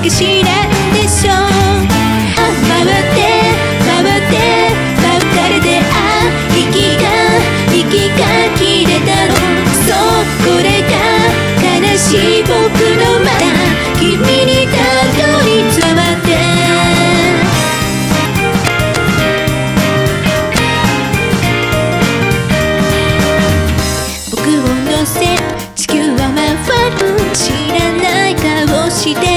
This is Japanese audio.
かしなんでしょう。回って回って別れて息が切れたの。そうこれが悲しい僕のまだ君にたどり着いて僕を乗せ地球は回る知らない顔して